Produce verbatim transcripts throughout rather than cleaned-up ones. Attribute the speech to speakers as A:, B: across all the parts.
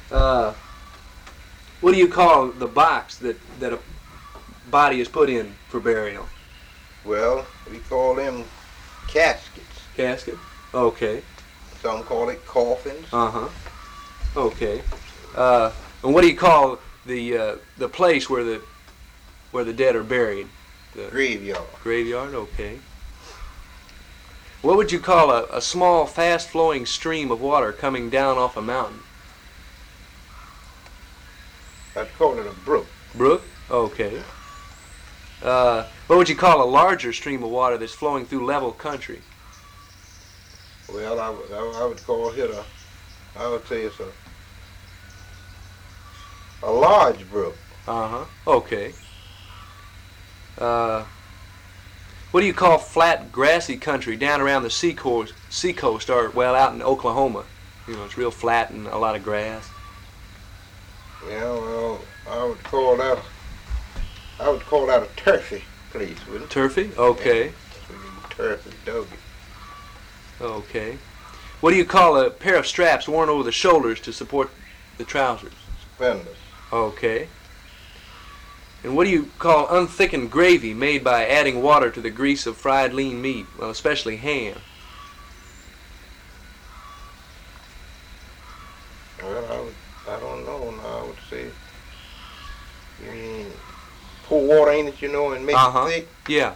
A: Uh, what do you call the box that, that a body is put in for burial?
B: Well, we call them caskets.
A: Casket? Okay.
B: Some call it coffins.
A: Uh-huh. Okay. Uh, and what do you call the uh, the place where the where the dead are buried? The
B: Graveyard.
A: Graveyard, okay. What would you call a, a small, fast-flowing stream of water coming down off a mountain?
B: I'd call it a brook.
A: Brook? Okay. Uh, what would you call a larger stream of water that's flowing through level country?
B: Well, I would, I would call it a, I would say it's a, a large brook.
A: Uh-huh. Okay. Uh, what do you call flat, grassy country down around the sea coast, sea coast or, well, out in Oklahoma? You know, it's real flat and a lot of grass.
B: Yeah, well, I would call that, I would call that a turfy place, wouldn't it?
A: Turfy? Okay.
B: Yeah, turfy, doggy.
A: Okay. What do you call a pair of straps worn over the shoulders to support the trousers?
B: Suspenders.
A: Okay. And what do you call unthickened gravy made by adding water to the grease of fried lean meat, well, especially ham?
B: Well, I would, I don't know now. I would say, you mean pour water in it, you know, and make
A: Uh-huh.
B: it thick?
A: Yeah.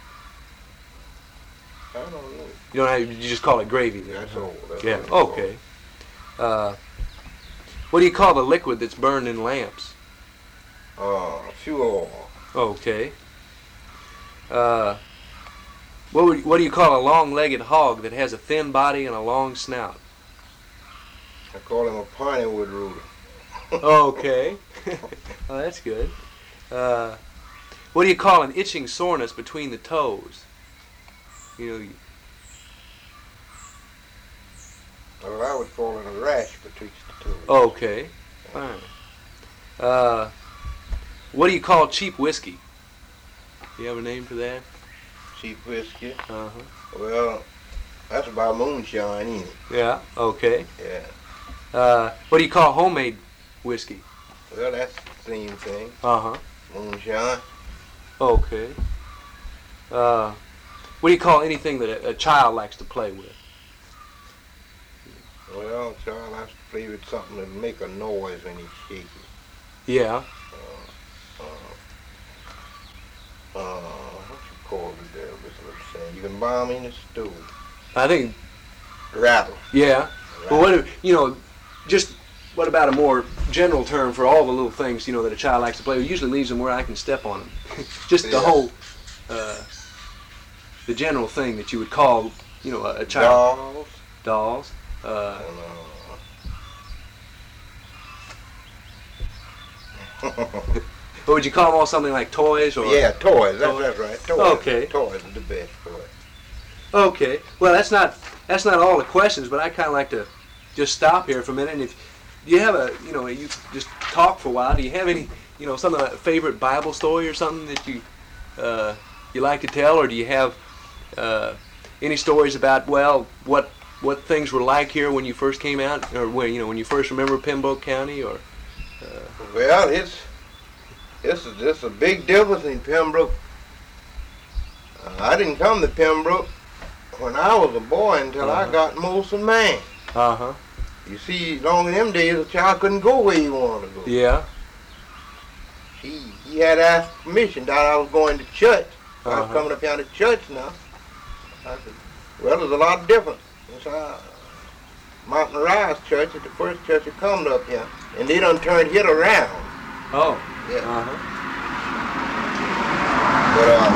B: I don't know.
A: You don't have, you just call it gravy then?
B: That's all. That's
A: Yeah.
B: all.
A: Okay. Uh, what do you call the liquid that's burned in lamps?
B: Uh, fuel.
A: Okay. Uh, what would, what do you call a long-legged hog that has a thin body and a long snout?
B: I call him a pineywood ruler.
A: Okay. Oh, that's good. Uh, what do you call an itching soreness between the toes? You know. You,
B: Well, I would call it a rash betwixt the two.
A: okay. Fine. Uh, what do you call cheap whiskey? Do you have a name for that?
B: Cheap whiskey.
A: Uh huh.
B: Well, that's about moonshine, ain't it?
A: Yeah. Okay.
B: Yeah.
A: Uh, what do you call homemade whiskey?
B: Well, that's the same thing.
A: Uh huh.
B: Moonshine.
A: Okay. Uh, what do you call anything that a, a child likes to play with?
B: Well, child has to play with something that make a noise when he's shaky.
A: Yeah.
B: Uh, uh, uh, what you call it there, Mister Saying? You can buy them in the store.
A: I think.
B: Rattle.
A: Yeah.
B: Rattle.
A: But what if, you know, just what about a more general term for all the little things, you know, that a child likes to play with? Usually leaves them where I can step on them. Just the
B: Yeah.
A: whole, uh, the general thing that you would call, you know, a, a child.
B: Dolls.
A: Dolls. Uh,
B: And, uh,
A: what would you call them all? Something like toys or?
B: yeah, toys. That's,
A: Toys.
B: that's right. Toys.
A: Okay.
B: Toys are the best for it.
A: Okay. Well, that's not that's not all the questions, but I kind of like to just stop here for a minute. And if do you have a, you know, you just talk for a while. Do you have any, you know, something like a favorite Bible story or something that you uh, you like to tell, or do you have uh, any stories about well what what things were like here when you first came out, or when you know when you first remember Pembroke County, or? Uh,
B: Well, it's it's a, it's a big difference in Pembroke. Uh, I didn't come to Pembroke when I was a boy until
A: Uh-huh.
B: I got Molson Man.
A: uh huh.
B: You see, long in them days, a child couldn't go where he wanted to go.
A: Yeah.
B: He he had to ask permission that I was going to church. I was
A: Uh-huh.
B: coming up here to church now. I said, well, there's a lot of difference. And so I, Mountain Rise Church is the first church that come up here, and they done turned it around.
A: Oh.
B: Yeah.
A: Uh huh.
B: But uh,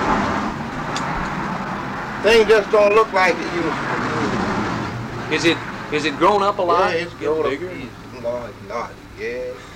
B: things just don't look like it used to.
A: Is it is it grown up a lot?
B: Yeah, it's
A: Getting
B: grown up.
A: bigger?
B: It's not, not, yeah.